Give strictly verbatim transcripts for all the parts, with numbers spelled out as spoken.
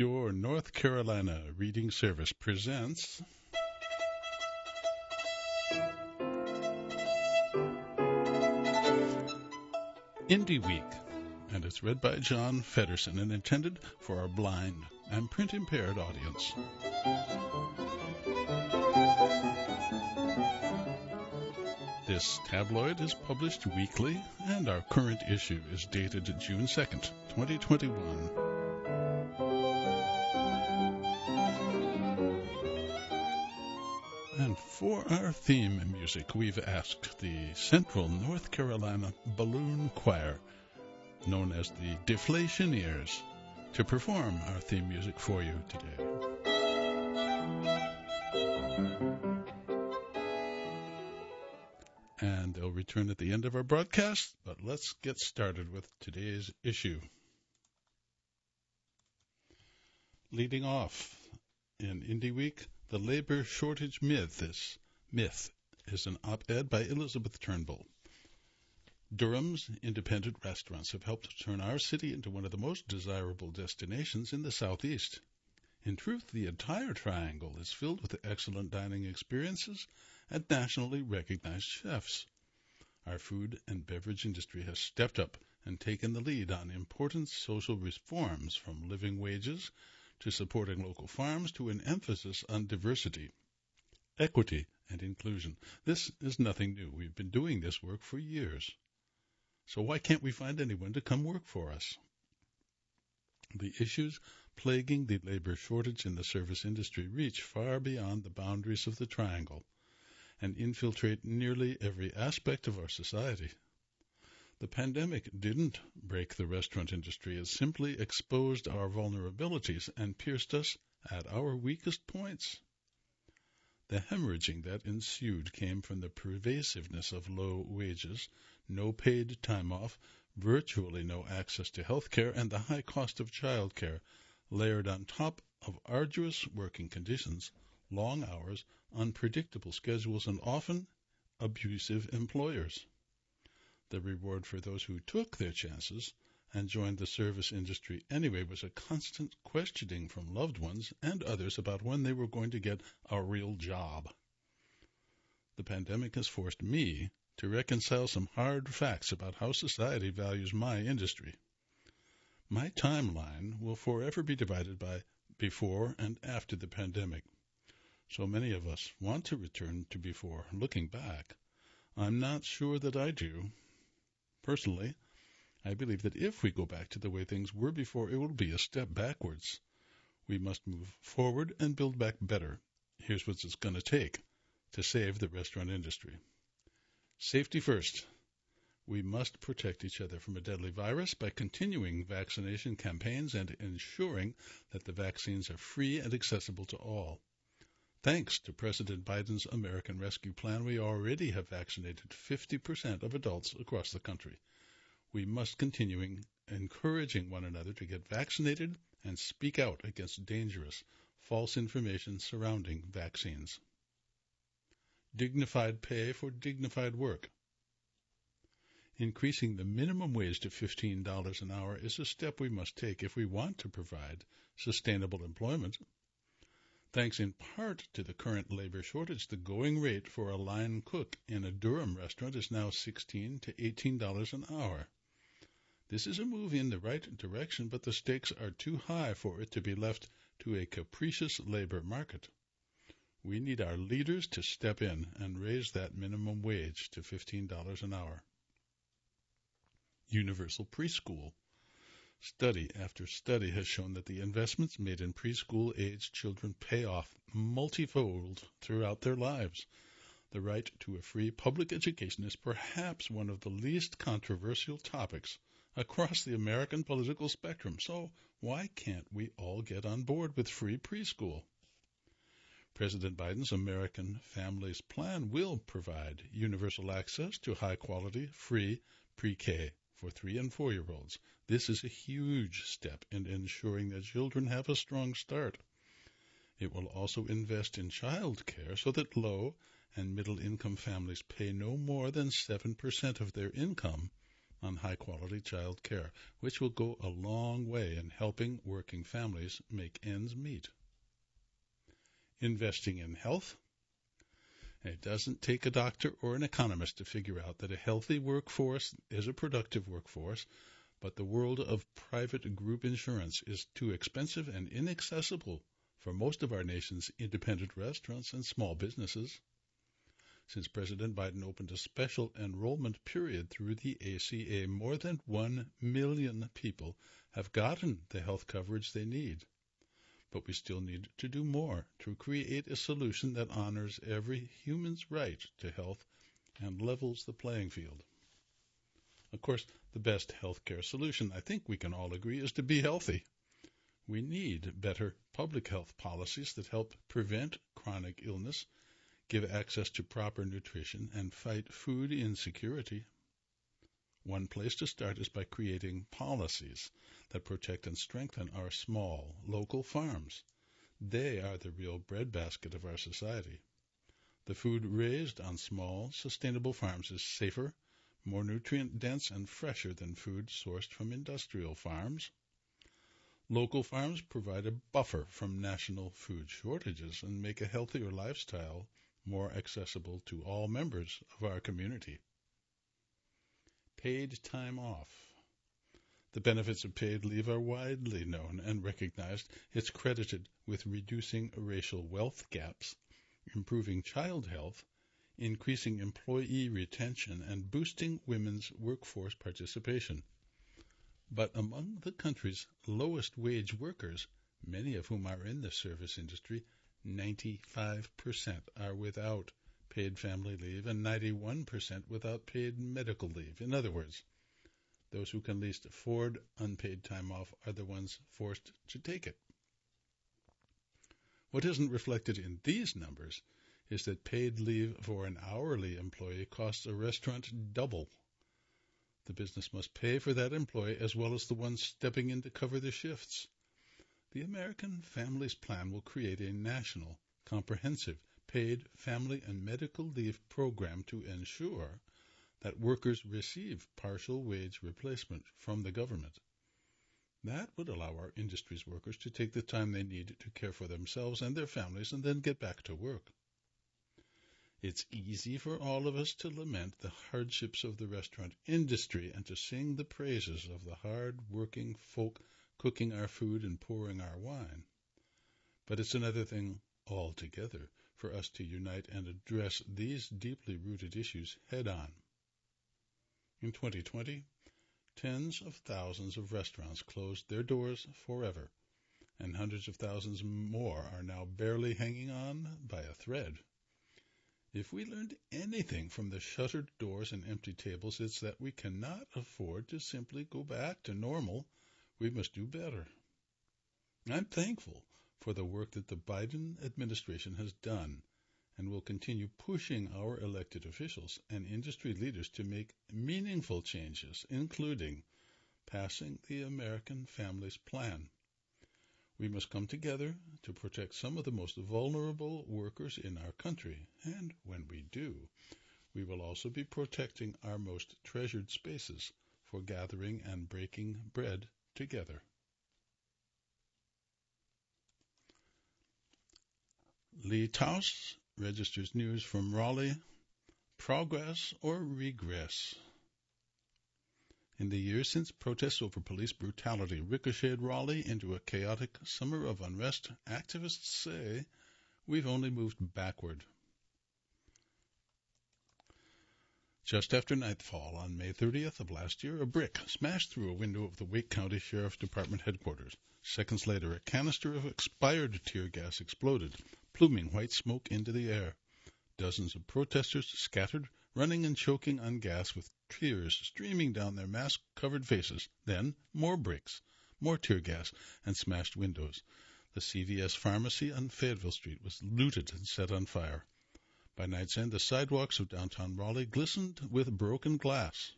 Your North Carolina Reading Service presents Indie Week, and it's read by John Feddersen and intended for our blind and print-impaired audience. This tabloid is published weekly, and our current issue is dated June second, twenty twenty-one. And for our theme music, we've asked the Central North Carolina Balloon Choir, known as the Deflationeers, to perform our theme music for you today. And they'll return at the end of our broadcast, but let's get started with today's issue. Leading off in Indie Week, the labor shortage myth is, myth is an op-ed by Elizabeth Turnbull. Durham's independent restaurants have helped turn our city into one of the most desirable destinations in the Southeast. In truth, the entire triangle is filled with excellent dining experiences and nationally recognized chefs. Our food and beverage industry has stepped up and taken the lead on important social reforms, from living wages to supporting local farms to an emphasis on diversity, equity, and inclusion. This is nothing new. We've been doing this work for years. So why can't we find anyone to come work for us? The issues plaguing the labor shortage in the service industry reach far beyond the boundaries of the triangle and infiltrate nearly every aspect of our society. The pandemic didn't break the restaurant industry. It simply exposed our vulnerabilities and pierced us at our weakest points. The hemorrhaging that ensued came from the pervasiveness of low wages, no paid time off, virtually no access to health care, and the high cost of child care, layered on top of arduous working conditions, long hours, unpredictable schedules, and often abusive employers. The reward for those who took their chances and joined the service industry anyway was a constant questioning from loved ones and others about when they were going to get a real job. The pandemic has forced me to reconcile some hard facts about how society values my industry. My timeline will forever be divided by before and after the pandemic. So many of us want to return to before. Looking back, I'm not sure that I do. Personally, I believe that if we go back to the way things were before, it will be a step backwards. We must move forward and build back better. Here's what it's going to take to save the restaurant industry. Safety first. We must protect each other from a deadly virus by continuing vaccination campaigns and ensuring that the vaccines are free and accessible to all. Thanks to President Biden's American Rescue Plan, we already have vaccinated fifty percent of adults across the country. We must continue encouraging one another to get vaccinated and speak out against dangerous, false information surrounding vaccines. Dignified pay for dignified work. Increasing the minimum wage to fifteen dollars an hour is a step we must take if we want to provide sustainable employment. Thanks in part to the current labor shortage, the going rate for a line cook in a Durham restaurant is now sixteen to eighteen dollars an hour. This is a move in the right direction, but the stakes are too high for it to be left to a capricious labor market. We need our leaders to step in and raise that minimum wage to fifteen dollars an hour. Universal preschool. Study after study has shown that the investments made in preschool-aged children pay off multifold throughout their lives. The right to a free public education is perhaps one of the least controversial topics across the American political spectrum. So why can't we all get on board with free preschool? President Biden's American Families Plan will provide universal access to high-quality, free pre-K for three- and four-year-olds. This is a huge step in ensuring that children have a strong start. It will also invest in child care so that low and middle-income families pay no more than seven percent of their income on high-quality child care, which will go a long way in helping working families make ends meet. Investing in health. It doesn't take a doctor or an economist to figure out that a healthy workforce is a productive workforce, but the world of private group insurance is too expensive and inaccessible for most of our nation's independent restaurants and small businesses. Since President Biden opened a special enrollment period through the A C A, more than one million people have gotten the health coverage they need. But we still need to do more to create a solution that honors every human's right to health and levels the playing field. Of course, the best healthcare solution, I think we can all agree, is to be healthy. We need better public health policies that help prevent chronic illness, give access to proper nutrition, and fight food insecurity. One place to start is by creating policies that protect and strengthen our small, local farms. They are the real breadbasket of our society. The food raised on small, sustainable farms is safer, more nutrient-dense, and fresher than food sourced from industrial farms. Local farms provide a buffer from national food shortages and make a healthier lifestyle more accessible to all members of our community. Paid time off. The benefits of paid leave are widely known and recognized. It's credited with reducing racial wealth gaps, improving child health, increasing employee retention, and boosting women's workforce participation. But among the country's lowest wage workers, many of whom are in the service industry, ninety-five percent are without paid family leave and ninety-one percent without paid medical leave. In other words, those who can least afford unpaid time off are the ones forced to take it. What isn't reflected in these numbers is that paid leave for an hourly employee costs a restaurant double. The business must pay for that employee as well as the one stepping in to cover the shifts. The American Families Plan will create a national, comprehensive, paid family and medical leave program to ensure that workers receive partial wage replacement from the government. That would allow our industry's workers to take the time they need to care for themselves and their families and then get back to work. It's easy for all of us to lament the hardships of the restaurant industry and to sing the praises of the hard-working folk cooking our food and pouring our wine. But it's another thing altogether for us to unite and address these deeply rooted issues head-on. In twenty twenty, tens of thousands of restaurants closed their doors forever, and hundreds of thousands more are now barely hanging on by a thread. If we learned anything from the shuttered doors and empty tables, it's that we cannot afford to simply go back to normal. We must do better. I'm thankful for the work that the Biden administration has done and will continue pushing our elected officials and industry leaders to make meaningful changes, including passing the American Families Plan. We must come together to protect some of the most vulnerable workers in our country, and when we do, we will also be protecting our most treasured spaces for gathering and breaking bread together. Lee Taus registers news from Raleigh. Progress or regress? In the years since protests over police brutality ricocheted Raleigh into a chaotic summer of unrest, activists say we've only moved backward. Just after nightfall on May thirtieth of last year, a brick smashed through a window of the Wake County Sheriff's Department headquarters. Seconds later, a canister of expired tear gas exploded, pluming white smoke into the air. Dozens of protesters scattered, running and choking on gas with tears streaming down their mask-covered faces. Then, more bricks, more tear gas, and smashed windows. The C V S pharmacy on Fayetteville Street was looted and set on fire. By night's end, the sidewalks of downtown Raleigh glistened with broken glass.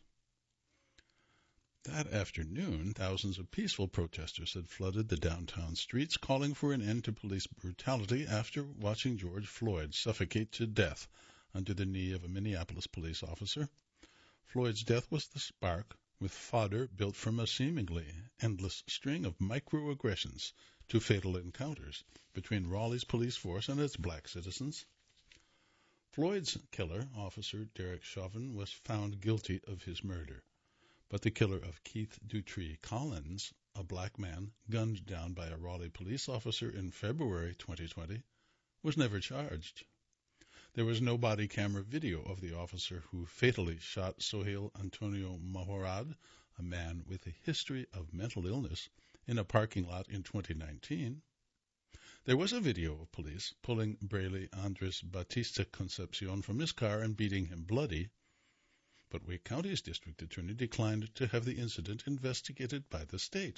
That afternoon, thousands of peaceful protesters had flooded the downtown streets, calling for an end to police brutality after watching George Floyd suffocate to death under the knee of a Minneapolis police officer. Floyd's death was the spark with fodder built from a seemingly endless string of microaggressions to fatal encounters between Raleigh's police force and its black citizens. Floyd's killer, Officer Derek Chauvin, was found guilty of his murder, but the killer of Keith Dutree Collins, a black man gunned down by a Raleigh police officer in February twenty twenty, was never charged. There was no body camera video of the officer who fatally shot Sohail Antonio Mahorad, a man with a history of mental illness, in a parking lot in twenty nineteen. There was a video of police pulling Brayley Andres Batista Concepcion from his car and beating him bloody, but Wake County's district attorney declined to have the incident investigated by the state.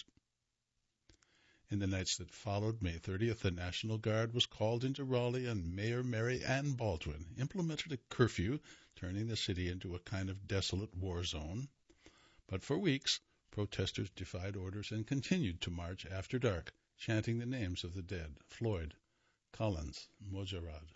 In the nights that followed May thirtieth, the National Guard was called into Raleigh, and Mayor Mary Ann Baldwin implemented a curfew, turning the city into a kind of desolate war zone. But for weeks, protesters defied orders and continued to march after dark, chanting the names of the dead: Floyd, Collins, Mojarrad.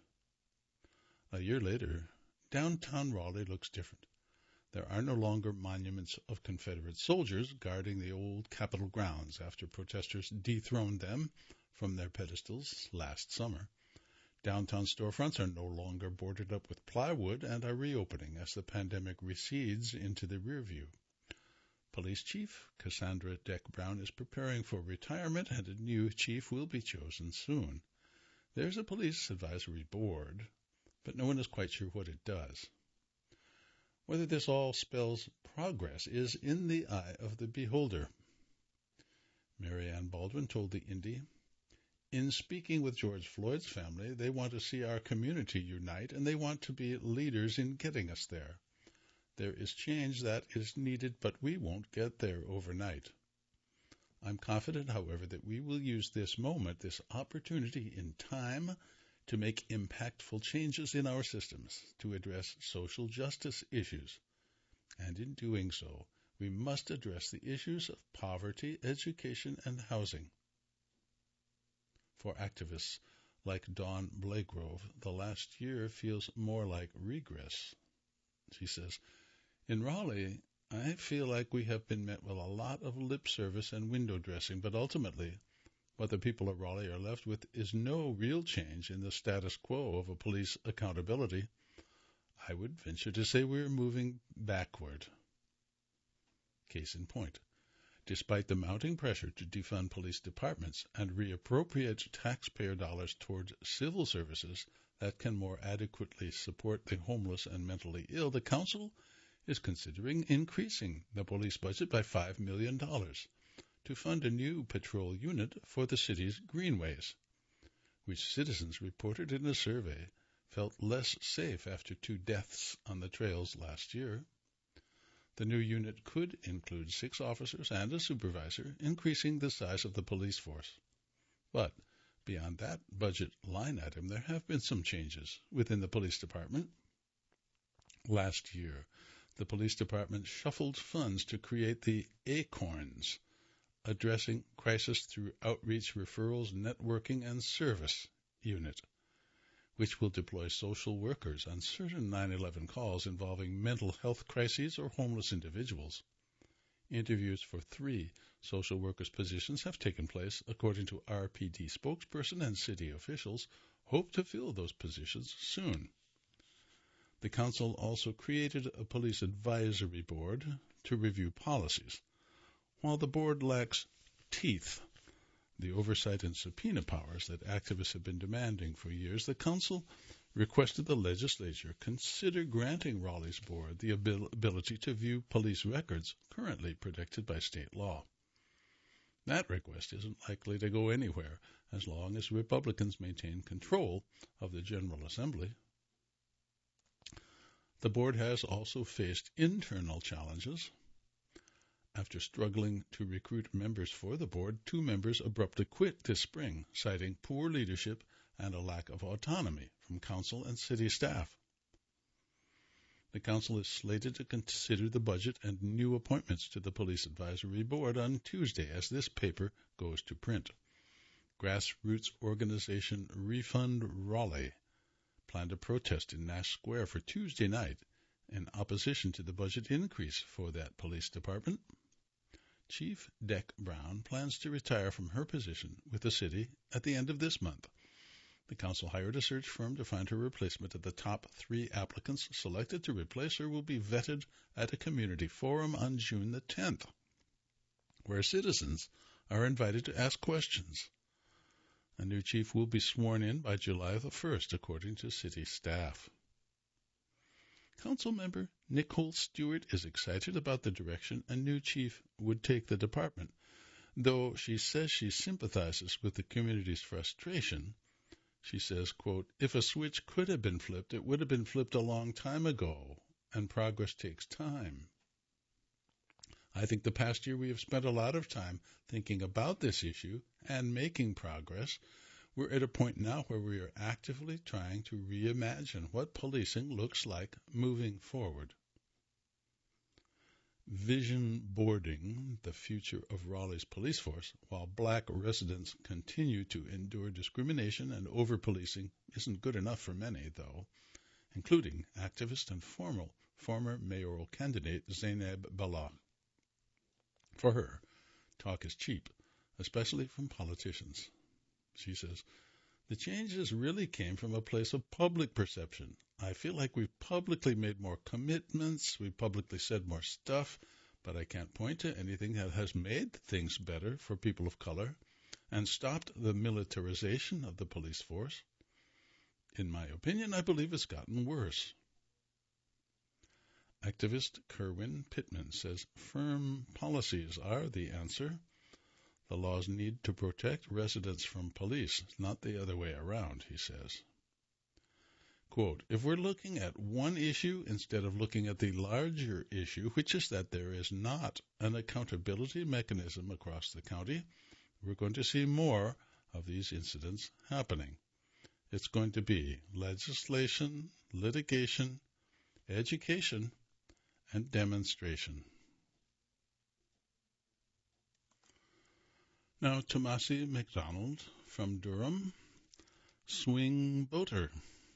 A year later, downtown Raleigh looks different. There are no longer monuments of Confederate soldiers guarding the old Capitol grounds after protesters dethroned them from their pedestals last summer. Downtown storefronts are no longer boarded up with plywood and are reopening as the pandemic recedes into the rear view. Police Chief Cassandra Deck Brown is preparing for retirement, and a new chief will be chosen soon. There's a police advisory board, but no one is quite sure what it does. Whether this all spells progress is in the eye of the beholder. Mary Ann Baldwin told the Indy, "In speaking with George Floyd's family, they want to see our community unite, and they want to be leaders in getting us there. There is change that is needed, but we won't get there overnight. I'm confident, however, that we will use this moment, this opportunity in time, to make impactful changes in our systems to address social justice issues. And in doing so, we must address the issues of poverty, education, and housing." For activists like Dawn Blagrove, the last year feels more like regress. She says, "In Raleigh, I feel like we have been met with a lot of lip service and window dressing, but ultimately, what the people of Raleigh are left with is no real change in the status quo of a police accountability. I would venture to say we're moving backward." Case in point, despite the mounting pressure to defund police departments and reappropriate taxpayer dollars towards civil services that can more adequately support the homeless and mentally ill, the council is considering increasing the police budget by five million dollars. To fund a new patrol unit for the city's greenways, which citizens reported in a survey felt less safe after two deaths on the trails last year. The new unit could include six officers and a supervisor, increasing the size of the police force. But beyond that budget line item, there have been some changes within the police department. Last year, the police department shuffled funds to create the ACORNS, Addressing Crisis Through Outreach, Referrals, Networking, and Service unit, which will deploy social workers on certain nine eleven calls involving mental health crises or homeless individuals. Interviews for three social workers positions have taken place, according to R P D spokesperson, and city officials hope to fill those positions soon. The council also created a police advisory board to review policies. While the board lacks teeth, the oversight and subpoena powers that activists have been demanding for years, the council requested the legislature consider granting Raleigh's board the abil- ability to view police records currently protected by state law. That request isn't likely to go anywhere as long as Republicans maintain control of the General Assembly. The board has also faced internal challenges. After struggling to recruit members for the board, two members abruptly quit this spring, citing poor leadership and a lack of autonomy from council and city staff. The council is slated to consider the budget and new appointments to the Police Advisory Board on Tuesday as this paper goes to print. Grassroots organization Refund Raleigh planned a protest in Nash Square for Tuesday night in opposition to the budget increase for that police department. Chief Dec Brown plans to retire from her position with the city at the end of this month. The council hired a search firm to find her replacement, and the top three applicants selected to replace her will be vetted at a community forum on June the tenth, where citizens are invited to ask questions. A new chief will be sworn in by July the first, according to city staff. Councilmember Nicole Stewart is excited about the direction a new chief would take the department. Though she says she sympathizes with the community's frustration, she says, quote, "If a switch could have been flipped, it would have been flipped a long time ago, and progress takes time. I think the past year we have spent a lot of time thinking about this issue and making progress. We're at a point now where we are actively trying to reimagine what policing looks like moving forward." Vision boarding the future of Raleigh's police force while black residents continue to endure discrimination and over-policing isn't good enough for many, though, including activist and formal, former mayoral candidate Zainab Bala. For her, talk is cheap, especially from politicians. She says, "The changes really came from a place of public perception. I feel like we've publicly made more commitments, we've publicly said more stuff, but I can't point to anything that has made things better for people of color and stopped the militarization of the police force. In my opinion, I believe it's gotten worse." Activist Kerwin Pittman says firm policies are the answer. The laws need to protect residents from police, not the other way around, he says. Quote, "If we're looking at one issue instead of looking at the larger issue, which is that there is not an accountability mechanism across the county, we're going to see more of these incidents happening. It's going to be legislation, litigation, education, and demonstration." Now, Tomasi McDonald from Durham, swing voter.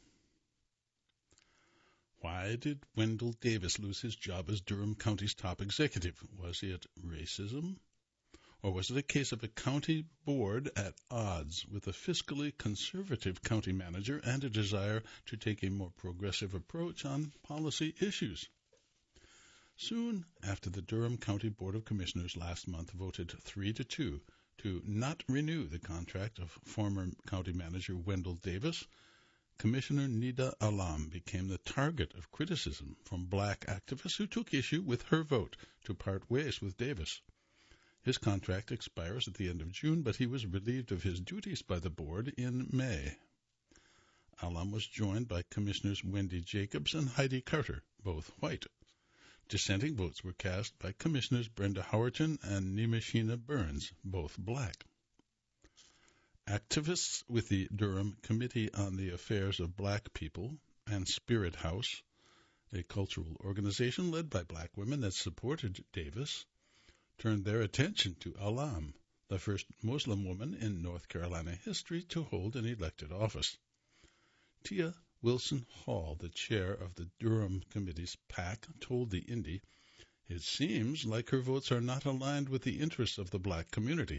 Why did Wendell Davis lose his job as Durham County's top executive? Was it racism? Or was it a case of a county board at odds with a fiscally conservative county manager and a desire to take a more progressive approach on policy issues? Soon after the Durham County Board of Commissioners last month voted three to two to not renew the contract of former county manager Wendell Davis, Commissioner Nida Alam became the target of criticism from black activists who took issue with her vote to part ways with Davis. His contract expires at the end of June, but he was relieved of his duties by the board in May. Alam was joined by Commissioners Wendy Jacobs and Heidi Carter, both white. Dissenting votes were cast by Commissioners Brenda Howerton and Nimashina Burns, both black. Activists with the Durham Committee on the Affairs of Black People and Spirit House, a cultural organization led by black women that supported Davis, turned their attention to Alam, the first Muslim woman in North Carolina history to hold an elected office. Tia Wilson Hall, the chair of the Durham Committee's PAC, told the Indy, "It seems like her votes are not aligned with the interests of the black community."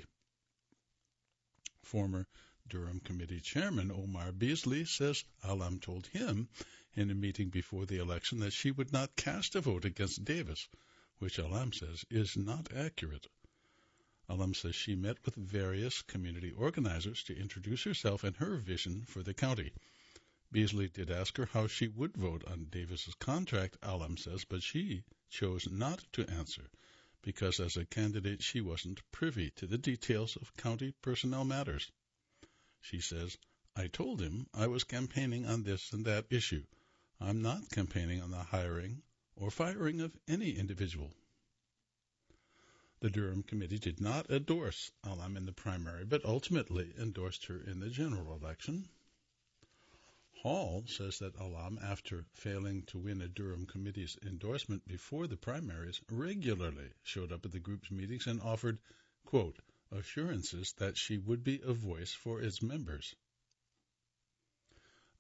Former Durham Committee Chairman Omar Beasley says Alam told him in a meeting before the election that she would not cast a vote against Davis, which Alam says is not accurate. Alam says she met with various community organizers to introduce herself and her vision for the county. Beasley did ask her how she would vote on Davis's contract, Alam says, but she chose not to answer because as a candidate she wasn't privy to the details of county personnel matters. She says, "I told him I was campaigning on this and that issue. I'm not campaigning on the hiring or firing of any individual." The Durham Committee did not endorse Alam in the primary, but ultimately endorsed her in the general election. Hall says that Alam, after failing to win a Durham Committee's endorsement before the primaries, regularly showed up at the group's meetings and offered, quote, assurances that she would be a voice for its members.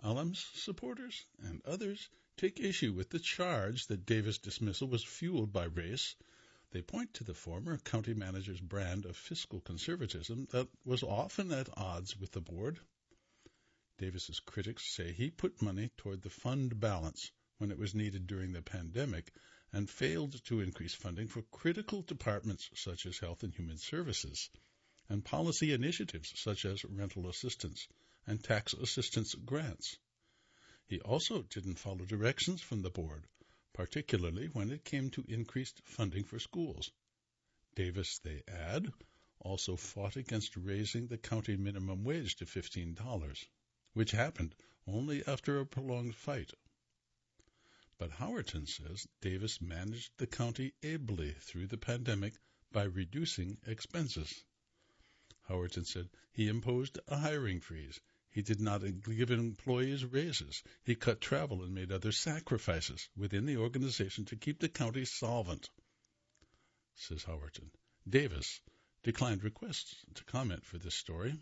Alam's supporters and others take issue with the charge that Davis' dismissal was fueled by race. They point to the former county manager's brand of fiscal conservatism that was often at odds with the board. Davis's critics say he put money toward the fund balance when it was needed during the pandemic and failed to increase funding for critical departments such as Health and Human Services and policy initiatives such as rental assistance and tax assistance grants. He also didn't follow directions from the board, particularly when it came to increased funding for schools. Davis, they add, also fought against raising the county minimum wage to fifteen dollars, which happened only after a prolonged fight. But Howerton says Davis managed the county ably through the pandemic by reducing expenses. Howerton said he imposed a hiring freeze. He did not give employees raises. He cut travel and made other sacrifices within the organization to keep the county solvent, says Howerton. Davis declined requests to comment for this story.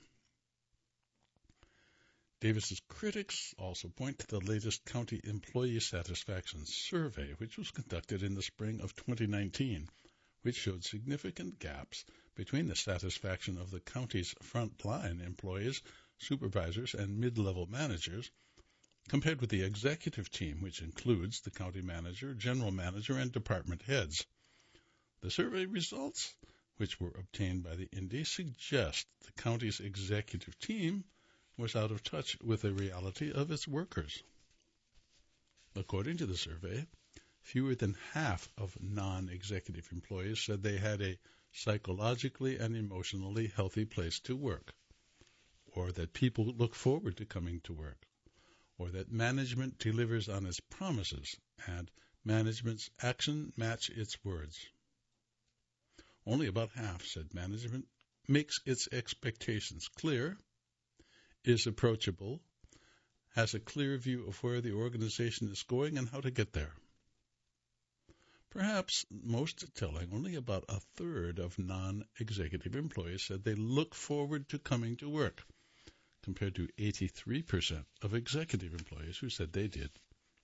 Davis's critics also point to the latest county employee satisfaction survey, which was conducted in the spring of twenty nineteen, which showed significant gaps between the satisfaction of the county's frontline employees, supervisors, and mid-level managers, compared with the executive team, which includes the county manager, general manager, and department heads. The survey results, which were obtained by the Indy, suggest the county's executive team was out of touch with the reality of its workers. According to the survey, fewer than half of non-executive employees said they had a psychologically and emotionally healthy place to work, or that people look forward to coming to work, or that management delivers on its promises and management's action match its words. Only about half said management makes its expectations clear, is approachable, has a clear view of where the organization is going and how to get there. Perhaps most telling, only about a third of non-executive employees said they look forward to coming to work, compared to eighty-three percent of executive employees who said they did.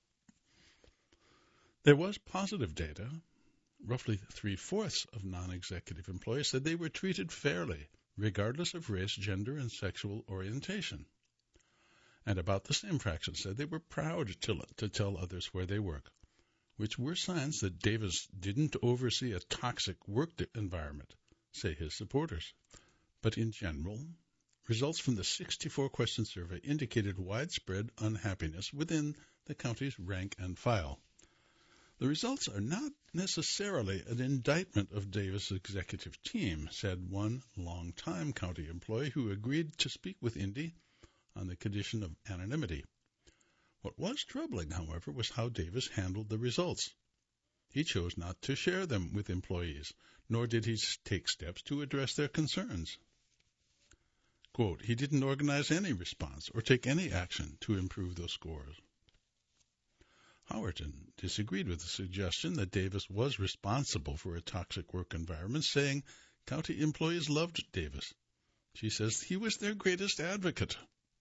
There was positive data. Roughly three-fourths of non-executive employees said they were treated fairly, regardless of race, gender, and sexual orientation. And about the same fraction said they were proud to, to tell others where they work, which were signs that Davis didn't oversee a toxic work environment, say his supporters. But in general, results from the sixty-four question survey indicated widespread unhappiness within the county's rank and file. The results are not necessarily an indictment of Davis' executive team, said one long-time county employee who agreed to speak with Indy on the condition of anonymity. What was troubling, however, was how Davis handled the results. He chose not to share them with employees, nor did he take steps to address their concerns. Quote, he didn't organize any response or take any action to improve those scores. Howerton disagreed with the suggestion that Davis was responsible for a toxic work environment, saying county employees loved Davis. She says he was their greatest advocate.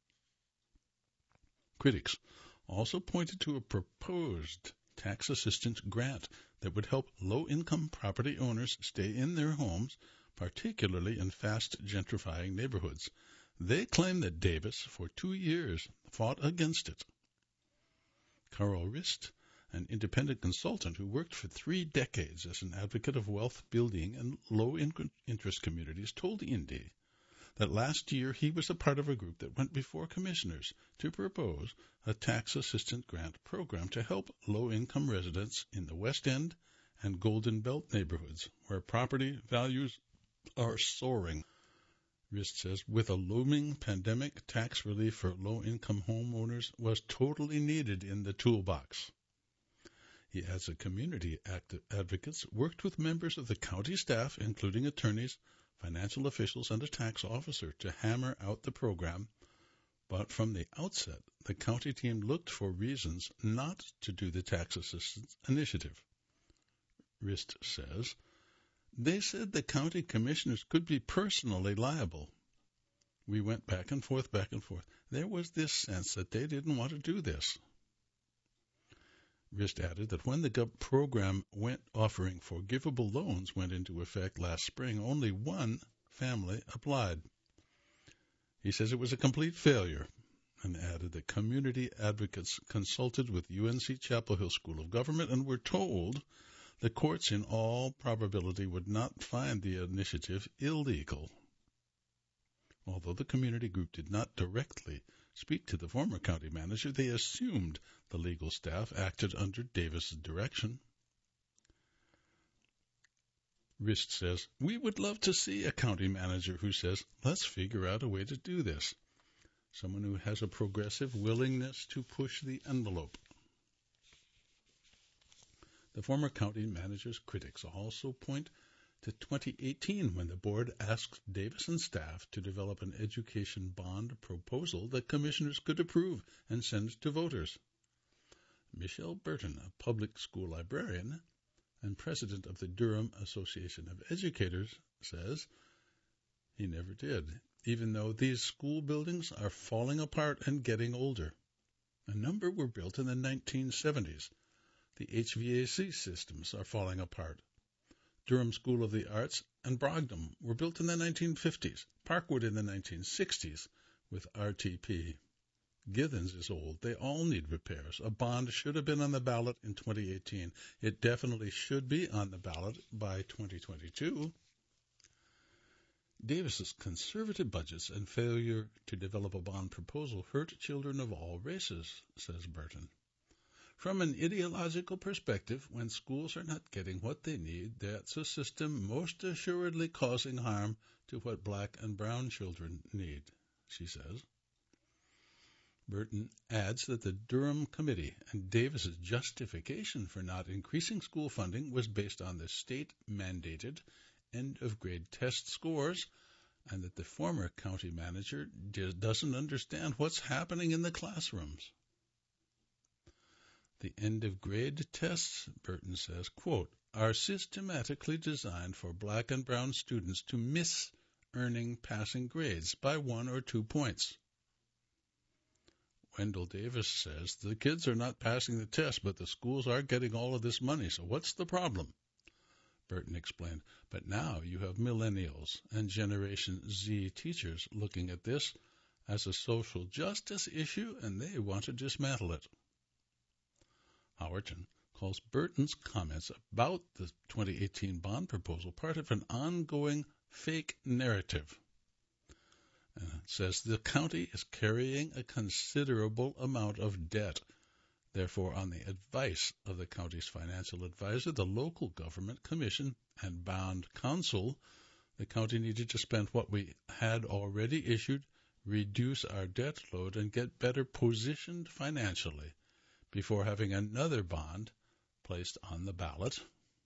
Critics also pointed to a proposed tax assistance grant that would help low-income property owners stay in their homes, particularly in fast gentrifying neighborhoods. They claim that Davis, for two years, fought against it. Carl Rist, an independent consultant who worked for three decades as an advocate of wealth building and low-interest communities, told Indy that last year he was a part of a group that went before commissioners to propose a tax assistance grant program to help low-income residents in the West End and Golden Belt neighborhoods where property values are soaring. Rist says, with a looming pandemic, tax relief for low-income homeowners was totally needed in the toolbox. He adds that community advocates worked with members of the county staff, including attorneys, financial officials, and a tax officer, to hammer out the program, but from the outset, the county team looked for reasons not to do the tax assistance initiative. Rist says, they said the county commissioners could be personally liable. We went back and forth, back and forth. There was this sense that they didn't want to do this. Rist added that when the gov- program went offering forgivable loans went into effect last spring, only one family applied. He says it was a complete failure, and added that community advocates consulted with U N C Chapel Hill School of Government and were told the courts in all probability would not find the initiative illegal. Although the community group did not directly speak to the former county manager, they assumed the legal staff acted under Davis's direction. Rist says, "We would love to see a county manager who says, let's figure out a way to do this. Someone who has a progressive willingness to push the envelope." The former county manager's critics also point to twenty eighteen, when the board asked Davis and staff to develop an education bond proposal that commissioners could approve and send to voters. Michelle Burton, a public school librarian and president of the Durham Association of Educators, says he never did, even though these school buildings are falling apart and getting older. A number were built in the nineteen seventies. The H V A C systems are falling apart. Durham School of the Arts and Brogdon were built in the nineteen fifties, Parkwood in the nineteen sixties with R T P. Githens is old. They all need repairs. A bond should have been on the ballot in twenty eighteen. It definitely should be on the ballot by twenty twenty-two. Davis's conservative budgets and failure to develop a bond proposal hurt children of all races, says Burton. From an ideological perspective, when schools are not getting what they need, that's a system most assuredly causing harm to what black and brown children need, she says. Burton adds that the Durham Committee and Davis's justification for not increasing school funding was based on the state-mandated end-of-grade test scores, and that the former county manager doesn't understand what's happening in the classrooms. The end-of-grade tests, Burton says, quote, are systematically designed for black and brown students to miss earning passing grades by one or two points. Wendell Davis says the kids are not passing the test, but the schools are getting all of this money, so what's the problem? Burton explained, but now you have millennials and Generation Z teachers looking at this as a social justice issue, and they want to dismantle it. Howerton calls Burton's comments about the twenty eighteen bond proposal part of an ongoing fake narrative. Uh, says the county is carrying a considerable amount of debt. Therefore, on the advice of the county's financial advisor, the local government commission, and bond council, the county needed to spend what we had already issued, reduce our debt load, and get better positioned financially before having another bond placed on the ballot.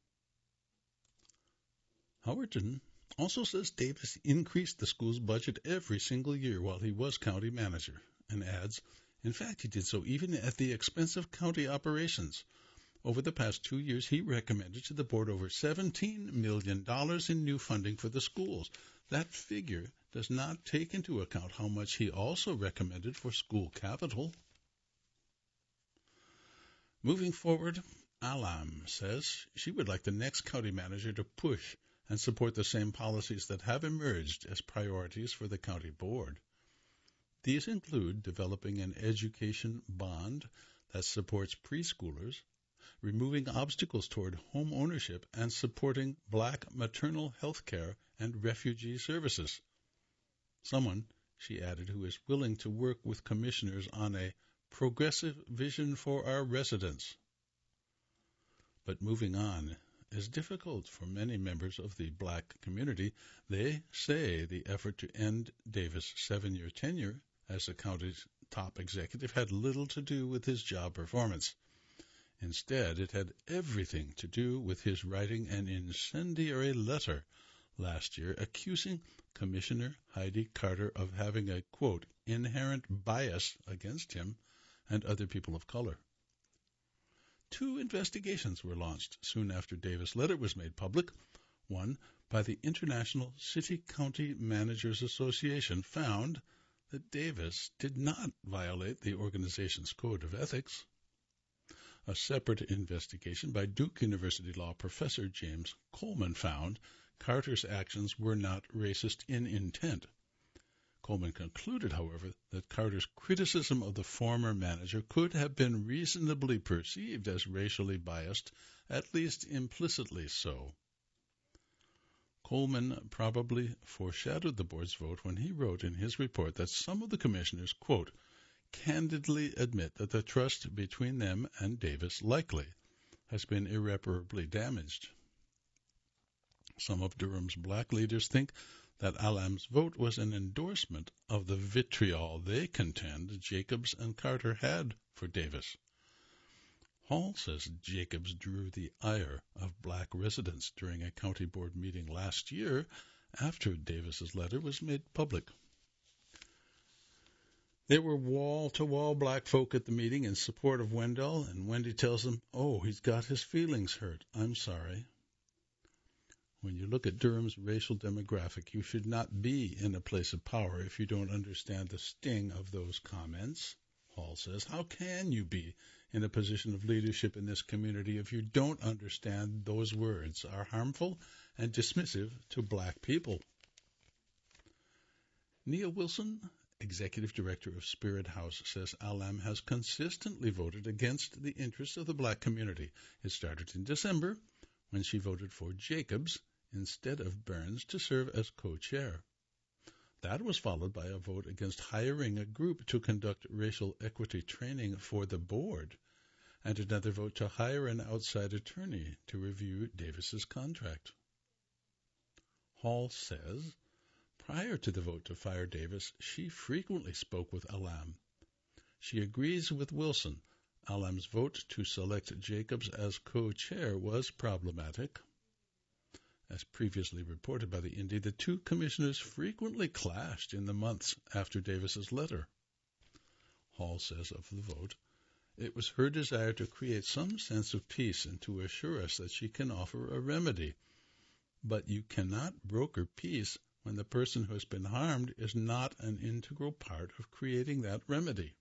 Howerton also says Davis increased the school's budget every single year while he was county manager, and adds, in fact, he did so even at the expense of county operations. Over the past two years, he recommended to the board over seventeen million dollars in new funding for the schools. That figure does not take into account how much he also recommended for school capital. Moving forward, Alam says she would like the next county manager to push and support the same policies that have emerged as priorities for the county board. These include developing an education bond that supports preschoolers, removing obstacles toward home ownership, and supporting black maternal health care and refugee services. Someone, she added, who is willing to work with commissioners on a progressive vision for our residents. But moving on is difficult for many members of the black community. They say the effort to end Davis' seven-year tenure as the county's top executive had little to do with his job performance. Instead, it had everything to do with his writing an incendiary letter last year accusing Commissioner Heidi Carter of having a, quote, inherent bias against him and other people of color. Two investigations were launched soon after Davis' letter was made public. One by the International City-County Managers Association found that Davis did not violate the organization's code of ethics. A separate investigation by Duke University law professor James Coleman found Carter's actions were not racist in intent. Coleman concluded, however, that Carter's criticism of the former manager could have been reasonably perceived as racially biased, at least implicitly so. Coleman probably foreshadowed the board's vote when he wrote in his report that some of the commissioners, quote, candidly admit that the trust between them and Davis likely has been irreparably damaged. Some of Durham's black leaders think that Alam's vote was an endorsement of the vitriol they contend Jacobs and Carter had for Davis. Hall says Jacobs drew the ire of black residents during a county board meeting last year after Davis's letter was made public. There were wall-to-wall black folk at the meeting in support of Wendell, and Wendy tells them, oh, he's got his feelings hurt. I'm sorry. When you look at Durham's racial demographic, you should not be in a place of power if you don't understand the sting of those comments, Hall says. How can you be in a position of leadership in this community if you don't understand those words are harmful and dismissive to black people? Neil Wilson, executive director of Spirit House, says Alam has consistently voted against the interests of the black community. It started in December when she voted for Jacobs instead of Burns to serve as co-chair. That was followed by a vote against hiring a group to conduct racial equity training for the board, and another vote to hire an outside attorney to review Davis's contract. Hall says, prior to the vote to fire Davis, she frequently spoke with Alam. She agrees with Wilson. Alam's vote to select Jacobs as co-chair was problematic. As previously reported by the Indy, the two commissioners frequently clashed in the months after Davis's letter. Hall says of the vote, it was her desire to create some sense of peace and to assure us that she can offer a remedy. But you cannot broker peace when the person who has been harmed is not an integral part of creating that remedy.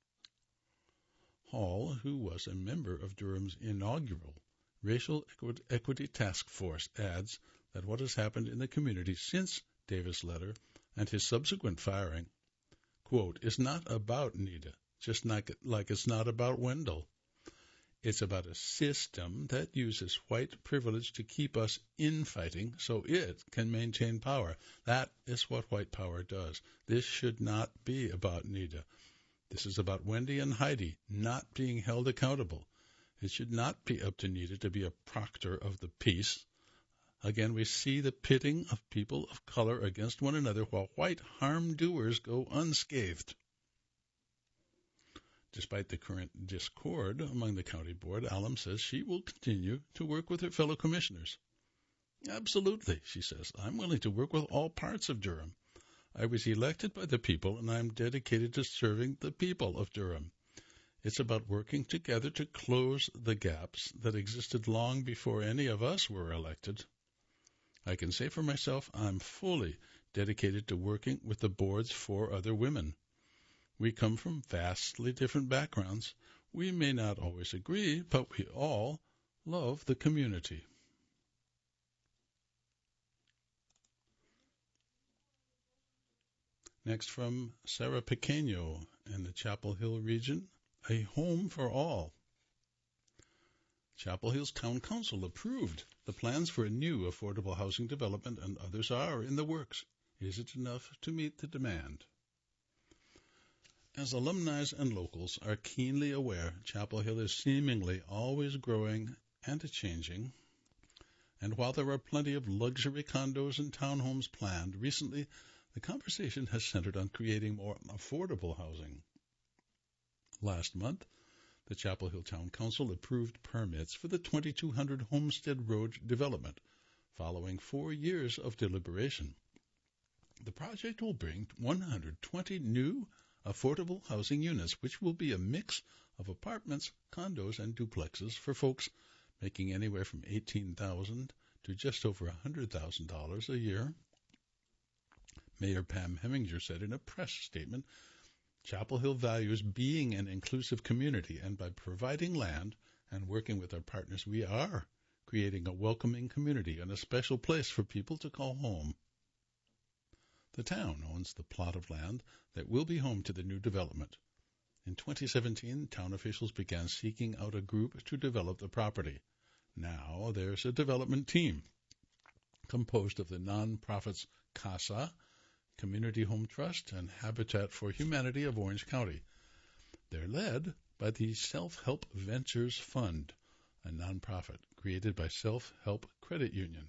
Hall, who was a member of Durham's inaugural Racial Equity Task Force, adds that what has happened in the community since Davis' letter and his subsequent firing, quote, is not about Nita, just like, like it's not about Wendell. It's about a system that uses white privilege to keep us infighting so it can maintain power. That is what white power does. This should not be about Nita. This is about Wendy and Heidi not being held accountable. It should not be up to Nita to be a proctor of the peace. Again, we see the pitting of people of color against one another while white harm doers go unscathed. Despite the current discord among the county board, Alam says she will continue to work with her fellow commissioners. Absolutely, she says. I'm willing to work with all parts of Durham. I was elected by the people, and I'm dedicated to serving the people of Durham. It's about working together to close the gaps that existed long before any of us were elected. I can say for myself I'm fully dedicated to working with the board's four other women. We come from vastly different backgrounds. We may not always agree, but we all love the community. Next, from Sarah Pequeño in the Chapel Hill region, a home for all. Chapel Hill's Town Council approved the plans for a new affordable housing development, and others are in the works. Is it enough to meet the demand? As alumni and locals are keenly aware, Chapel Hill is seemingly always growing and changing. And while there are plenty of luxury condos and townhomes planned, recently the conversation has centered on creating more affordable housing. Last month, the Chapel Hill Town Council approved permits for the twenty-two hundred Homestead Road development, following four years of deliberation. The project will bring one hundred twenty new affordable housing units, which will be a mix of apartments, condos, and duplexes for folks making anywhere from eighteen thousand dollars to just over one hundred thousand dollars a year. Mayor Pam Heminger said in a press statement, Chapel Hill values being an inclusive community, and by providing land and working with our partners, we are creating a welcoming community and a special place for people to call home. The town owns the plot of land that will be home to the new development. In twenty seventeen, town officials began seeking out a group to develop the property. Now there's a development team composed of the nonprofits CASA, Community Home Trust, and Habitat for Humanity of Orange County. They're led by the Self-Help Ventures Fund, a nonprofit created by Self-Help Credit Union.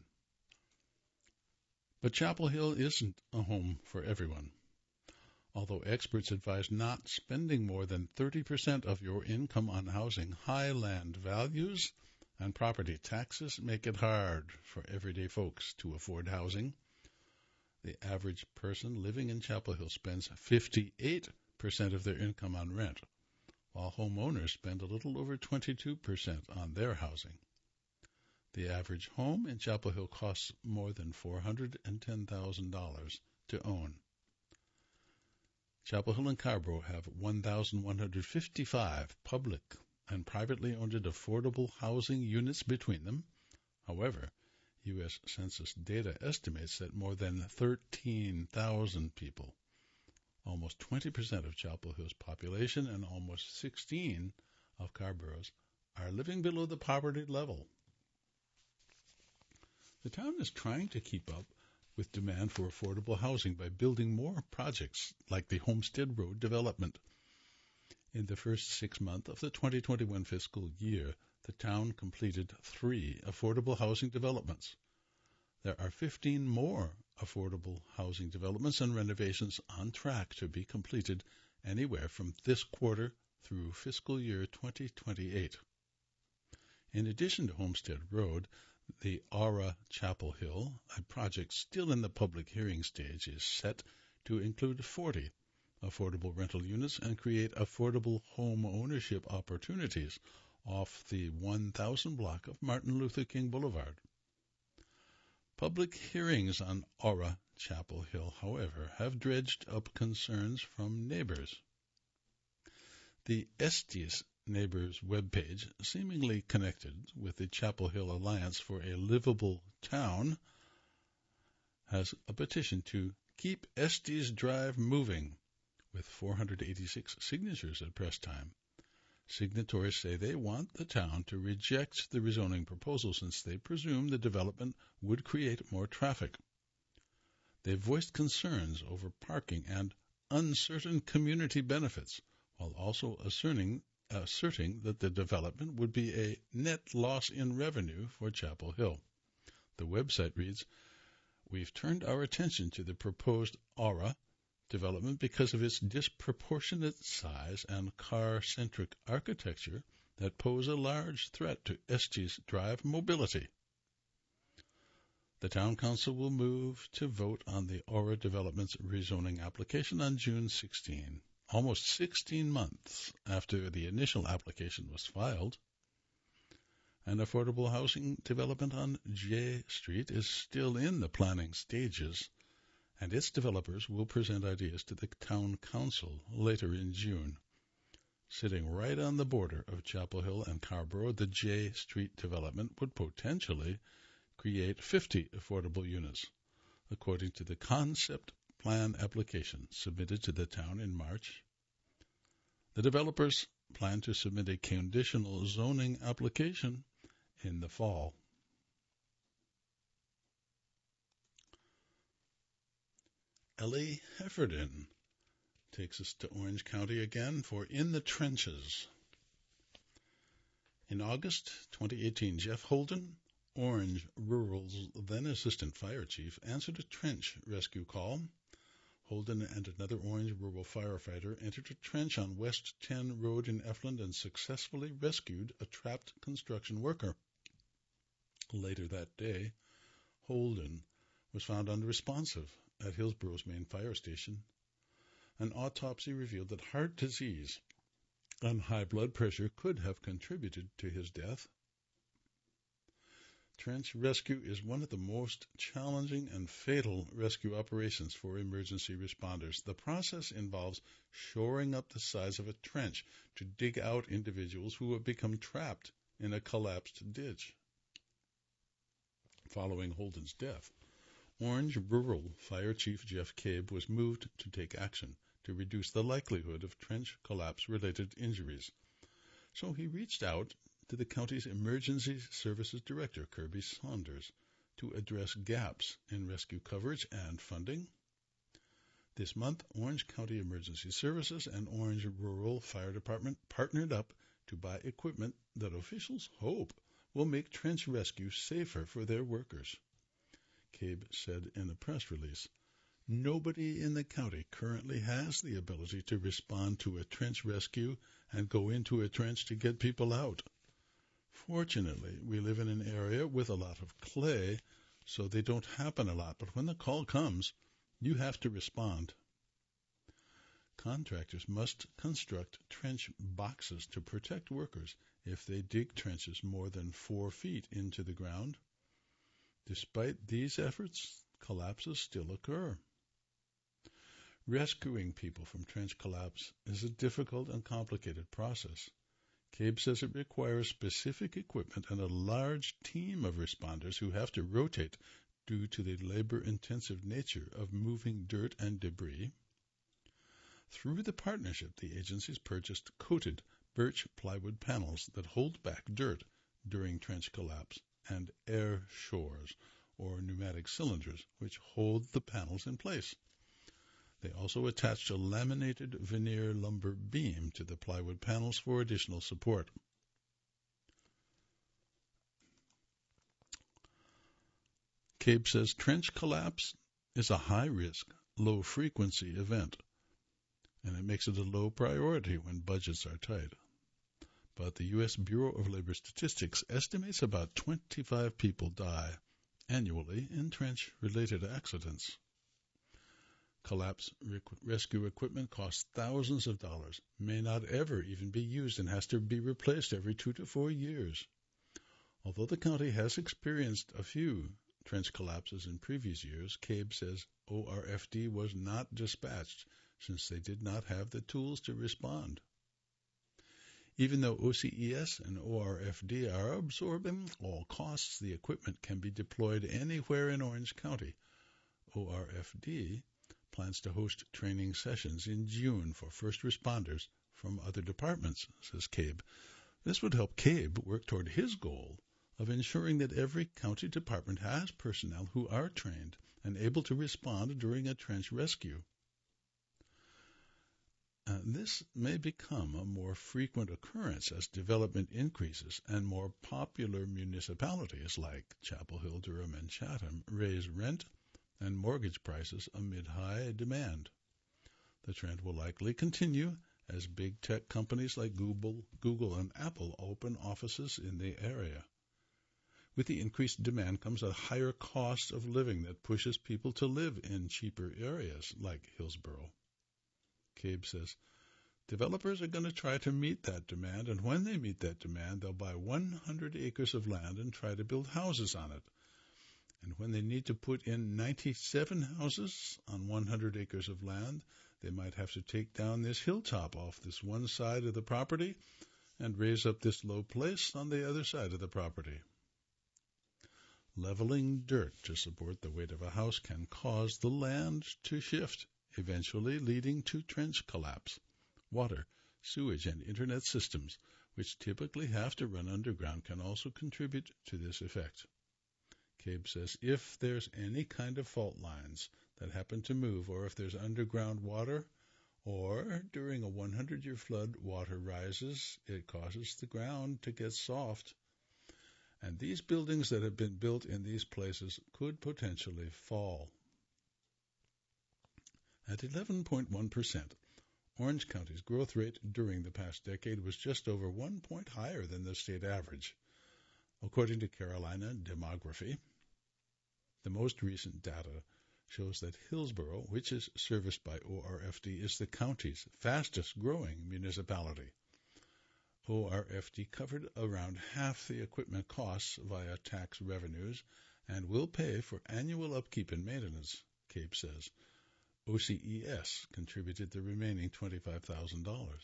But Chapel Hill isn't a home for everyone. Although experts advise not spending more than thirty percent of your income on housing, high land values and property taxes make it hard for everyday folks to afford housing. The average person living in Chapel Hill spends fifty-eight percent of their income on rent, while homeowners spend a little over twenty-two percent on their housing. The average home in Chapel Hill costs more than four hundred ten thousand dollars to own. Chapel Hill and Carrboro have one thousand one hundred fifty-five public and privately owned affordable housing units between them. However, U S Census data estimates that more than thirteen thousand people, almost twenty percent of Chapel Hill's population and almost sixteen of Carrboro's, are living below the poverty level. The town is trying to keep up with demand for affordable housing by building more projects like the Homestead Road development. In the first six months of the twenty twenty-one fiscal year, the town completed three affordable housing developments. There are fifteen more affordable housing developments and renovations on track to be completed anywhere from this quarter through fiscal year twenty twenty-eight. In addition to Homestead Road, the Aura Chapel Hill, a project still in the public hearing stage, is set to include forty affordable rental units and create affordable home ownership opportunities off the one thousand block of Martin Luther King Boulevard. Public hearings on Aura Chapel Hill, however, have dredged up concerns from neighbors. The Estes Neighbors webpage, seemingly connected with the Chapel Hill Alliance for a Livable Town, has a petition to keep Estes Drive moving, with four hundred eighty-six signatures at press time. Signatories say they want the town to reject the rezoning proposal since they presume the development would create more traffic. They voiced concerns over parking and uncertain community benefits, while also asserting, asserting that the development would be a net loss in revenue for Chapel Hill. The website reads, "We've turned our attention to the proposed Aura development because of its disproportionate size and car-centric architecture that pose a large threat to Estes Drive mobility. The Town Council will move to vote on the Aura Development's rezoning application on June sixteenth, almost sixteen months after the initial application was filed. An affordable housing development on J Street is still in the planning stages, and its developers will present ideas to the Town Council later in June. Sitting right on the border of Chapel Hill and Carrboro, the J Street development would potentially create fifty affordable units, according to the concept plan application submitted to the town in March. The developers plan to submit a conditional zoning application in the fall. Ellie Hefferden takes us to Orange County again for In the Trenches. In August twenty eighteen, Jeff Holden, Orange Rural's then Assistant Fire Chief, answered a trench rescue call. Holden and another Orange Rural firefighter entered a trench on West ten Road in Efland and successfully rescued a trapped construction worker. Later that day, Holden was found unresponsive at Hillsboro's main fire station. An autopsy revealed that heart disease and high blood pressure could have contributed to his death. Trench rescue is one of the most challenging and fatal rescue operations for emergency responders. The process involves shoring up the sides of a trench to dig out individuals who have become trapped in a collapsed ditch. Following Holden's death, Orange Rural Fire Chief Jeff Cabe was moved to take action to reduce the likelihood of trench collapse-related injuries. So he reached out to the county's Emergency Services Director, Kirby Saunders, to address gaps in rescue coverage and funding. This month, Orange County Emergency Services and Orange Rural Fire Department partnered up to buy equipment that officials hope will make trench rescue safer for their workers. Cabe said in a press release, "Nobody in the county currently has the ability to respond to a trench rescue and go into a trench to get people out. Fortunately, we live in an area with a lot of clay, so they don't happen a lot. But when the call comes, you have to respond." Contractors must construct trench boxes to protect workers if they dig trenches more than four feet into the ground. Despite these efforts, collapses still occur. Rescuing people from trench collapse is a difficult and complicated process. Cabe says it requires specific equipment and a large team of responders who have to rotate due to the labor-intensive nature of moving dirt and debris. Through the partnership, the agencies purchased coated birch plywood panels that hold back dirt during trench collapse and air shores, or pneumatic cylinders, which hold the panels in place. They also attached a laminated veneer lumber beam to the plywood panels for additional support. Cabe says trench collapse is a high-risk, low-frequency event, and it makes it a low priority when budgets are tight. But the U S Bureau of Labor Statistics estimates about twenty-five people die annually in trench-related accidents. Collapse rec- rescue equipment costs thousands of dollars, may not ever even be used, and has to be replaced every two to four years. Although the county has experienced a few trench collapses in previous years, Cabe says O R F D was not dispatched since they did not have the tools to respond. Even though O C E S and O R F D are absorbing all costs, the equipment can be deployed anywhere in Orange County. O R F D plans to host training sessions in June for first responders from other departments, says Cabe. This would help Cabe work toward his goal of ensuring that every county department has personnel who are trained and able to respond during a trench rescue. Uh, this may become a more frequent occurrence as development increases and more popular municipalities like Chapel Hill, Durham, and Chatham raise rent and mortgage prices amid high demand. The trend will likely continue as big tech companies like Google, Google and Apple open offices in the area. With the increased demand comes a higher cost of living that pushes people to live in cheaper areas like Hillsborough. Cabe says, developers are going to try to meet that demand, and when they meet that demand, they'll buy one hundred acres of land and try to build houses on it. And when they need to put in ninety-seven houses on one hundred acres of land, they might have to take down this hilltop off this one side of the property and raise up this low place on the other side of the property. Leveling dirt to support the weight of a house can cause the land to shift, eventually leading to trench collapse. Water, sewage, and internet systems, which typically have to run underground, can also contribute to this effect. Cabe says if there's any kind of fault lines that happen to move, or if there's underground water, or during a hundred-year flood water rises, it causes the ground to get soft. And these buildings that have been built in these places could potentially fall. At eleven point one percent, Orange County's growth rate during the past decade was just over one point higher than the state average. According to Carolina Demography, the most recent data shows that Hillsborough, which is serviced by O R F D, is the county's fastest-growing municipality. O R F D covered around half the equipment costs via tax revenues and will pay for annual upkeep and maintenance, Cabe says. O C E S contributed the remaining twenty-five thousand dollars.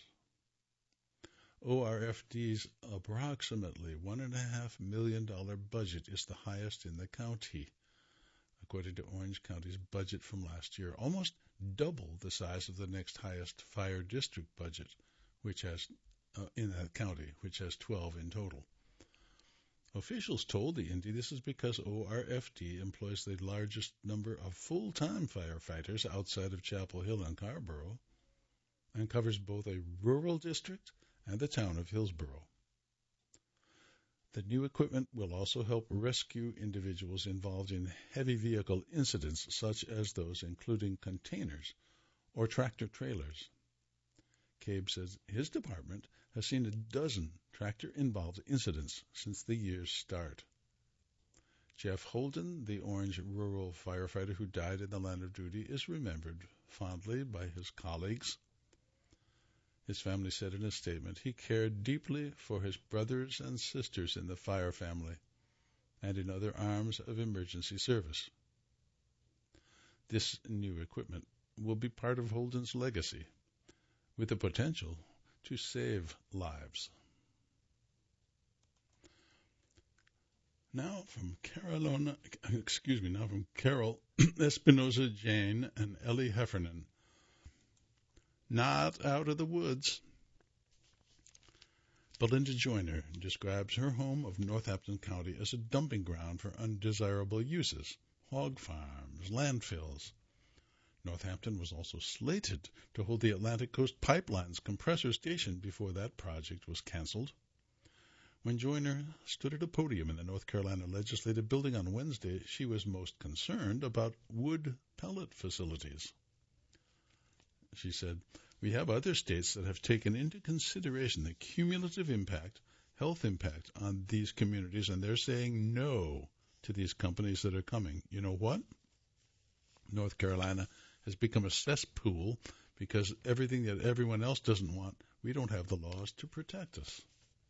O R F D's approximately one point five million dollars budget is the highest in the county, according to Orange County's budget from last year, almost double the size of the next highest fire district budget, which has uh, in that county, which has twelve in total. Officials told the Indy this is because O R F D employs the largest number of full-time firefighters outside of Chapel Hill and Carrboro, and covers both a rural district and the town of Hillsborough. The new equipment will also help rescue individuals involved in heavy vehicle incidents such as those including containers or tractor-trailers. Cabe says his department has seen a dozen tractor-involved incidents since the year's start. Jeff Holden, the Orange rural firefighter who died in the line of duty, is remembered fondly by his colleagues. His family said in a statement he cared deeply for his brothers and sisters in the fire family and in other arms of emergency service. This new equipment will be part of Holden's legacy, with the potential to save lives. Now from Carolina, excuse me, now from Carol Espinoza Jane and Ellie Heffernan. Not out of the woods. Belinda Joyner describes her home of Northampton County as a dumping ground for undesirable uses, hog farms, landfills. Northampton was also slated to hold the Atlantic Coast Pipeline's compressor station before that project was canceled. When Joyner stood at a podium in the North Carolina Legislative Building on Wednesday, she was most concerned about wood pellet facilities. She said, "We have other states that have taken into consideration the cumulative impact, health impact on these communities, and they're saying no to these companies that are coming. You know what? North Carolina has become a cesspool because everything that everyone else doesn't want, we don't have the laws to protect us."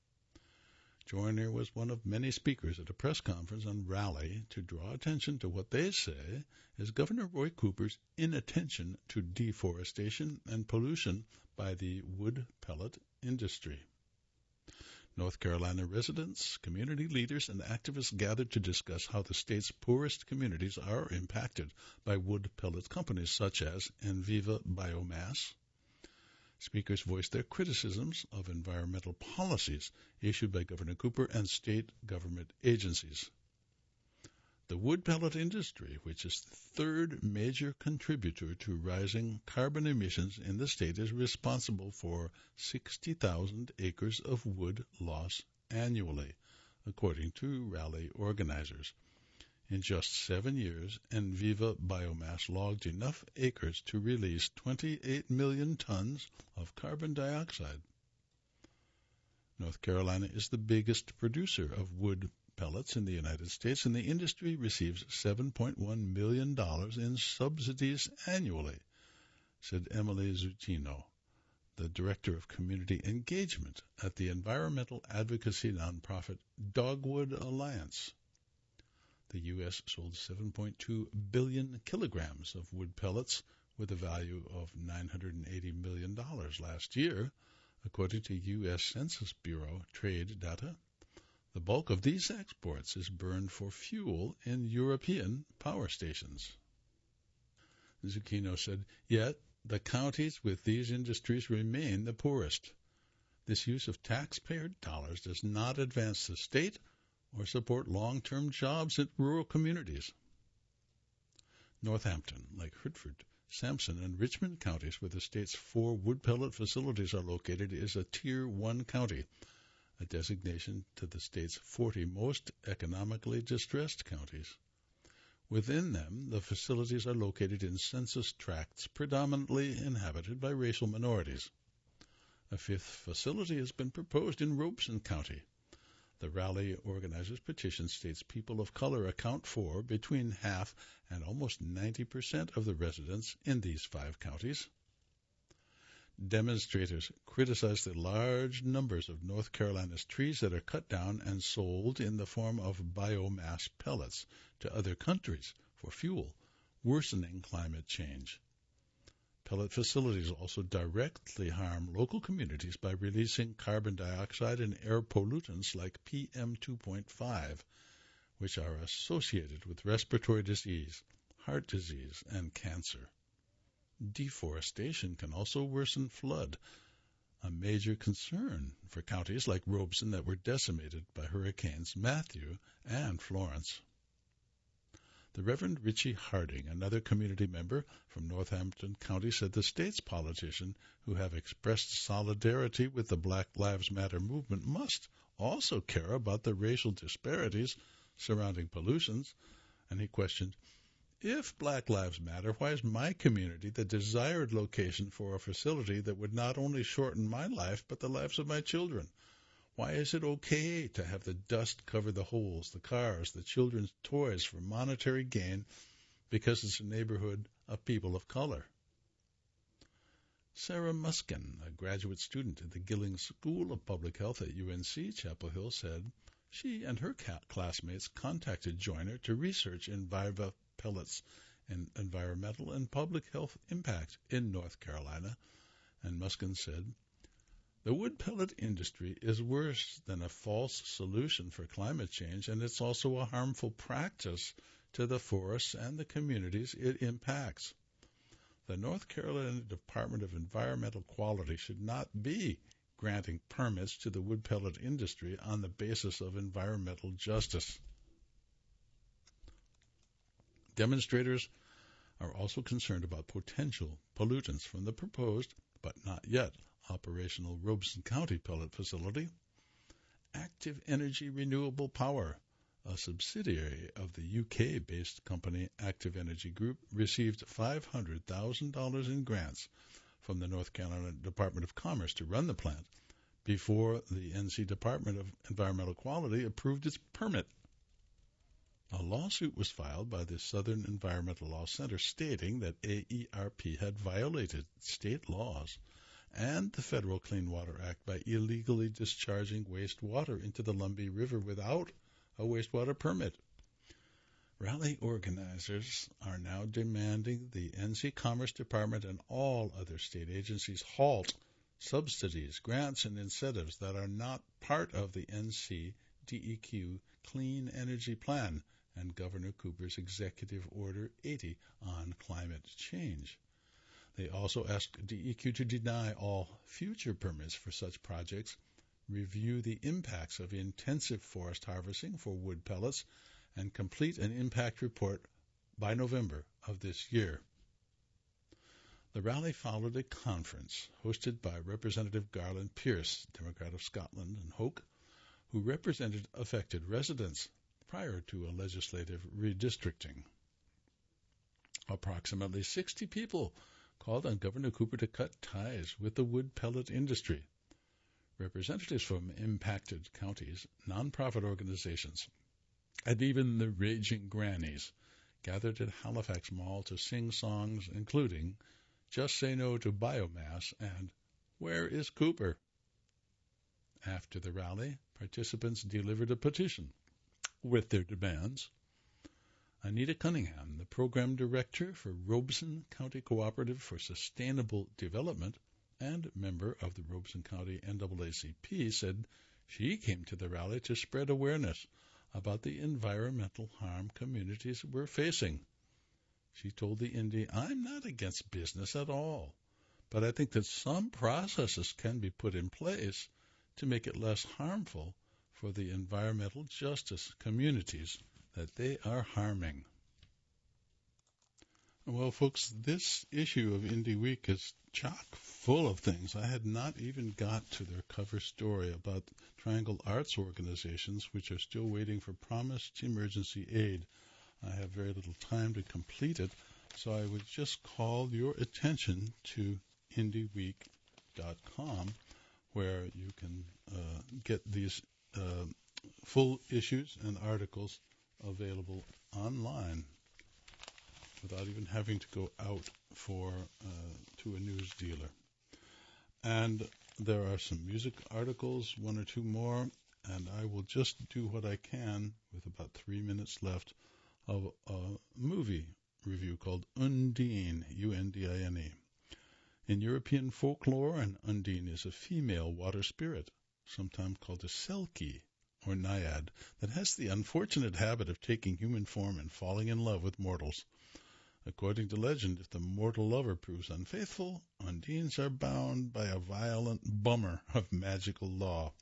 Joyner was one of many speakers at a press conference on Raleigh to draw attention to what they say is Governor Roy Cooper's inattention to deforestation and pollution by the wood pellet industry. North Carolina residents, community leaders, and activists gathered to discuss how the state's poorest communities are impacted by wood pellet companies such as Enviva Biomass. Speakers voiced their criticisms of environmental policies issued by Governor Cooper and state government agencies. The wood pellet industry, which is the third major contributor to rising carbon emissions in the state, is responsible for sixty thousand acres of wood loss annually, according to Raleigh organizers. In just seven years, Enviva Biomass logged enough acres to release twenty-eight million tons of carbon dioxide. North Carolina is the biggest producer of wood pellets in the United States, and the industry receives seven point one million dollars in subsidies annually, said Emily Zucchino, the Director of Community Engagement at the environmental advocacy nonprofit Dogwood Alliance. The U S sold seven point two billion kilograms of wood pellets with a value of nine hundred eighty million dollars last year, according to U S Census Bureau trade data. The bulk of these exports is burned for fuel in European power stations. Zucchino said, yet the counties with these industries remain the poorest. This use of taxpayer dollars does not advance the state or support long-term jobs in rural communities. Northampton, like Hertford, Sampson, and Richmond counties, where the state's four wood pellet facilities are located, is a Tier one county, a designation to the state's forty most economically distressed counties. Within them, the facilities are located in census tracts predominantly inhabited by racial minorities. A fifth facility has been proposed in Robeson County. The Raleigh organizers' petition states people of color account for between half and almost ninety percent of the residents in these five counties. Demonstrators criticized the large numbers of North Carolina's trees that are cut down and sold in the form of biomass pellets to other countries for fuel, worsening climate change. Pellet facilities also directly harm local communities by releasing carbon dioxide and air pollutants like P M two point five, which are associated with respiratory disease, heart disease, and cancer. Deforestation can also worsen flood, a major concern for counties like Robeson that were decimated by Hurricanes Matthew and Florence. The Reverend Richie Harding, another community member from Northampton County, said the state's politicians who have expressed solidarity with the Black Lives Matter movement must also care about the racial disparities surrounding pollutions, and he questioned, if Black Lives Matter, why is my community the desired location for a facility that would not only shorten my life but the lives of my children? Why is it okay to have the dust cover the holes, the cars, the children's toys for monetary gain because it's a neighborhood of people of color? Sarah Muskin, a graduate student at the Gilling School of Public Health at U N C Chapel Hill, said she and her classmates contacted Joyner to research Enviva pellets and environmental and public health impact in North Carolina, and Muskin said, the wood pellet industry is worse than a false solution for climate change, and it's also a harmful practice to the forests and the communities it impacts. The North Carolina Department of Environmental Quality should not be granting permits to the wood pellet industry on the basis of environmental justice. Demonstrators are also concerned about potential pollutants from the proposed, but not yet, operational Robeson County pellet facility. Active Energy Renewable Power, a subsidiary of the U K-based company Active Energy Group, received five hundred thousand dollars in grants from the North Carolina Department of Commerce to run the plant before the N C Department of Environmental Quality approved its permit. A lawsuit was filed by the Southern Environmental Law Center stating that A E R P had violated state laws and the Federal Clean Water Act by illegally discharging wastewater into the Lumbee River without a wastewater permit. Rally organizers are now demanding the N C Commerce Department and all other state agencies halt subsidies, grants, and incentives that are not part of the N C D E Q Clean Energy Plan and Governor Cooper's Executive Order eighty on climate change. They also asked D E Q to deny all future permits for such projects, review the impacts of intensive forest harvesting for wood pellets, and complete an impact report by November of this year. The rally followed a conference hosted by Representative Garland Pierce, Democrat of Scotland and Hoke, who represented affected residents prior to a legislative redistricting. Approximately sixty people called on Governor Cooper to cut ties with the wood pellet industry. Representatives from impacted counties, nonprofit organizations, and even the Raging Grannies gathered at Halifax Mall to sing songs including Just Say No to Biomass and Where is Cooper? After the rally, participants delivered a petition with their demands. Anita Cunningham, the program director for Robeson County Cooperative for Sustainable Development and member of the Robeson County N double A C P, said she came to the rally to spread awareness about the environmental harm communities were facing. She told the Indy, I'm not against business at all, but I think that some processes can be put in place to make it less harmful for the environmental justice communities that they are harming. Well, folks, this issue of Indie Week is chock full of things. I had not even got to their cover story about Triangle Arts organizations, which are still waiting for promised emergency aid. I have very little time to complete it, so I would just call your attention to indie week dot com, where you can uh, get these uh, full issues and articles available online without even having to go out for uh, to a news dealer. And there are some music articles, one or two more, and I will just do what I can with about three minutes left of a movie review called Undine, U N D I N E. In European folklore, an Undine is a female water spirit, sometimes called a Selkie or Naiad, that has the unfortunate habit of taking human form and falling in love with mortals. According to legend, if the mortal lover proves unfaithful, Undines are bound by a violent bummer of magical law.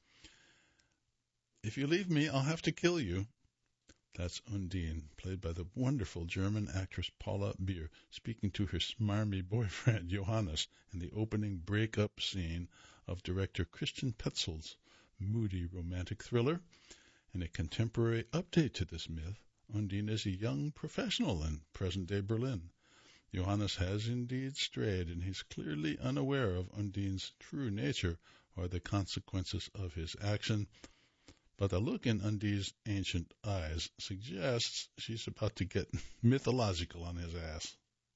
If you leave me, I'll have to kill you. That's Undine, played by the wonderful German actress Paula Beer, speaking to her smarmy boyfriend Johannes in the opening break-up scene of director Christian Petzold's moody romantic thriller. In a contemporary update to this myth, Undine is a young professional in present-day Berlin. Johannes has indeed strayed, and he's clearly unaware of Undine's true nature or the consequences of his action. But the look in Undine's ancient eyes suggests she's about to get mythological on his ass.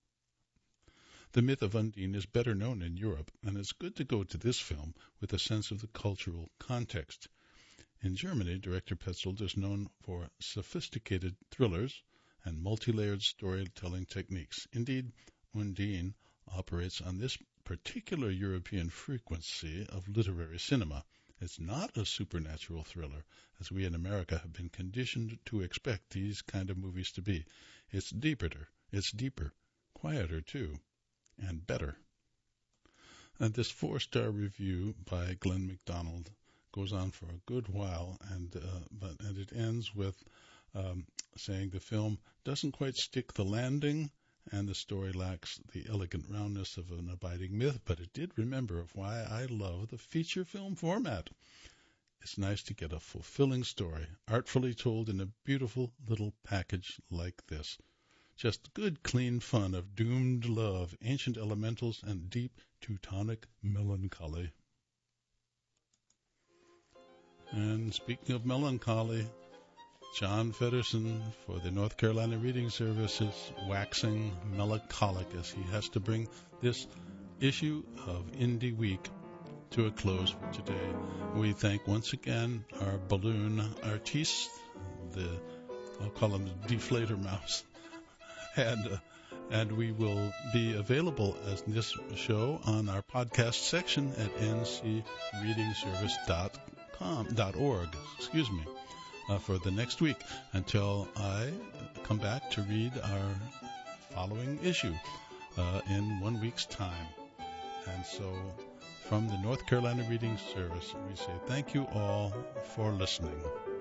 The myth of Undine is better known in Europe, and it's good to go to this film with a sense of the cultural context. In Germany, director Petzold is known for sophisticated thrillers and multi-layered storytelling techniques. Indeed, Undine operates on this particular European frequency of literary cinema. It's not a supernatural thriller, as we in America have been conditioned to expect these kind of movies to be. It's deeper, it's deeper, quieter too, and better. And this four-star review by Glenn MacDonald goes on for a good while, and uh, but and it ends with um, saying the film doesn't quite stick the landing, and the story lacks the elegant roundness of an abiding myth, but it did remember of why I love the feature film format. It's nice to get a fulfilling story, artfully told in a beautiful little package like this. Just good, clean fun of doomed love, ancient elementals, and deep Teutonic melancholy. And speaking of melancholy, John Feddersen for the North Carolina Reading Service is waxing melancholic as he has to bring this issue of Indie Week to a close for today. We thank once again our balloon artiste, the I'll call him the deflator mouse, and uh, and we will be available as this show on our podcast section at n c reading service dot com dot org. Excuse me. Uh, for the next week until I come back to read our following issue uh, in one week's time. And so from the North Carolina Reading Service, we say thank you all for listening.